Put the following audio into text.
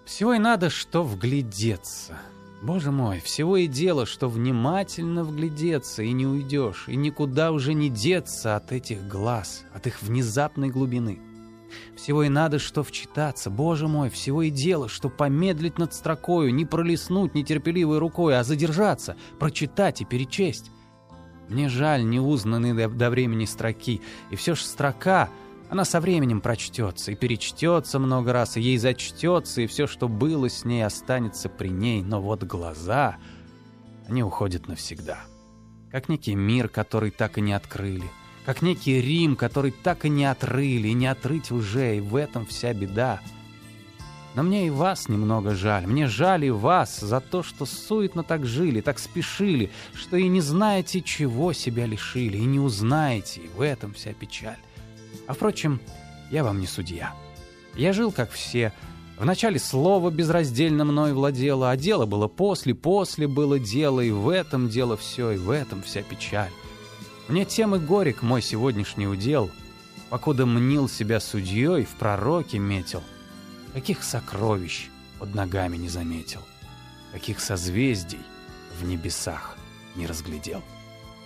Всего и надо, что вглядеться. Боже мой, всего и дело, что внимательно вглядеться, и не уйдешь, и никуда уже не деться от этих глаз, от их внезапной глубины. Всего и надо, что вчитаться, Боже мой, всего и дело, что помедлить над строкою, не пролистнуть нетерпеливой рукой, а задержаться, прочитать и перечесть. Мне жаль неузнанной до времени строки, и все ж строка, она со временем прочтется и перечтется много раз, и ей зачтется, и все, что было с ней, останется при ней, но вот глаза, они уходят навсегда. Как некий мир, который так и не открыли, как некий Рим, который так и не отрыли, и не отрыть уже, и в этом вся беда. Но мне и вас немного жаль, мне жаль и вас за то, что суетно так жили, так спешили, что и не знаете, чего себя лишили, и не узнаете, и в этом вся печаль. А впрочем, я вам не судья. Я жил, как все. Вначале слово безраздельно мной владело, а дело было после было дело, и в этом дело все, и в этом вся печаль. Мне тем и горек мой сегодняшний удел, покуда мнил себя судьей, в пророке метил, каких сокровищ под ногами не заметил, каких созвездий в небесах не разглядел.